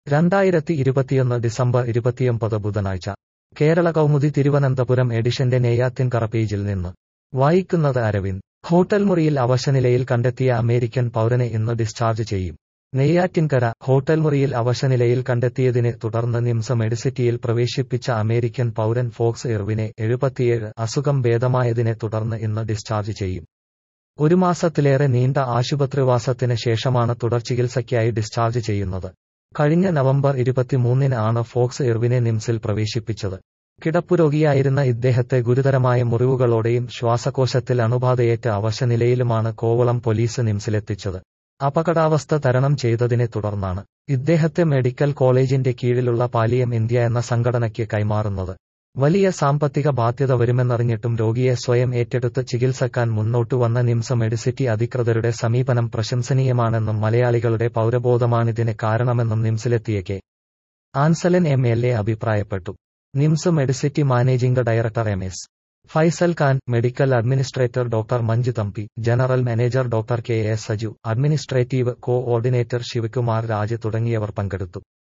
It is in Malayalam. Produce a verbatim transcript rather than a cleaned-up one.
രണ്ടായിരത്തി ഇരുപത്തിയൊന്ന് ഡിസംബർ ഇരുപത്തിയൊമ്പത് ബുധനാഴ്ച കേരള കൗമുദി തിരുവനന്തപുരം എഡിഷന്റെ നെയ്യാറ്റിൻകര പേജിൽ നിന്ന് വായിക്കുന്നത് അരവിന്ദ്. ഹോട്ടൽ മുറിയിൽ അവശനിലയിൽ കണ്ടെത്തിയ അമേരിക്കൻ പൗരനെ ഇന്ന് ഡിസ്ചാർജ് ചെയ്യും. നെയ്യാറ്റിൻകര ഹോട്ടൽ മുറിയിൽ അവശനിലയിൽ കണ്ടെത്തിയതിനെ തുടർന്ന് നിംസ് മെഡിസിറ്റിയിൽ പ്രവേശിപ്പിച്ച അമേരിക്കൻ പൗരൻ ഫോക്സ് ഇർവിനെ എഴുപത്തിയേഴ് അസുഖം ഭേദമായതിനെ തുടർന്ന് ഇന്ന് ഡിസ്ചാർജ് ചെയ്യും. ഒരു മാസത്തിലേറെ നീണ്ട ആശുപത്രിവാസത്തിന് ശേഷമാണ് തുടർ ചികിത്സയ്ക്കായി ഡിസ്ചാർജ് ചെയ്യുന്നത്. കഴിഞ്ഞ നവംബർ ഇരുപത്തിമൂന്നിന് ആണ് ഫോക്സ് ഇർവിനെ നിംസിൽ പ്രവേശിപ്പിച്ചത്. കിടപ്പുരോഗിയായിരുന്ന ഇദ്ദേഹത്തെ ഗുരുതരമായ മുറിവുകളോടെയും ശ്വാസകോശത്തിൽ അണുബാധയേറ്റ അവശനിലയിലുമാണ് കോവളം പോലീസ് നിംസിലെത്തിച്ചത്. അപകടാവസ്ഥ തരണം ചെയ്തതിനെ തുടർന്നാണ് ഇദ്ദേഹത്തെ മെഡിക്കൽ കോളേജിന്റെ കീഴിലുള്ള പാലിയം ഇന്ത്യ എന്ന സംഘടനയ്ക്ക് കൈമാറുന്നത്. വലിയ സാമ്പത്തിക ബാധ്യത വരുമെന്നറിഞ്ഞിട്ടും രോഗിയെ സ്വയം ഏറ്റെടുത്ത് ചികിത്സിക്കാൻ മുന്നോട്ടുവന്ന നിംസ് മെഡിസിറ്റി അധികൃതരുടെ സമീപനം പ്രശംസനീയമാണെന്നും മലയാളികളുടെ പൗരബോധമാണിതിന് കാരണമെന്നും നിംസിലെത്തിയ K Ansalan M L A അഭിപ്രായപ്പെട്ടു. NIMS Medicity managing director M S Faisal Khan, medical administrator doctor Manju Thampi, general manager doctor K S Saju, administrative coordinator Sivakumar Raj തുടങ്ങിയവർ പങ്കെടുത്തു.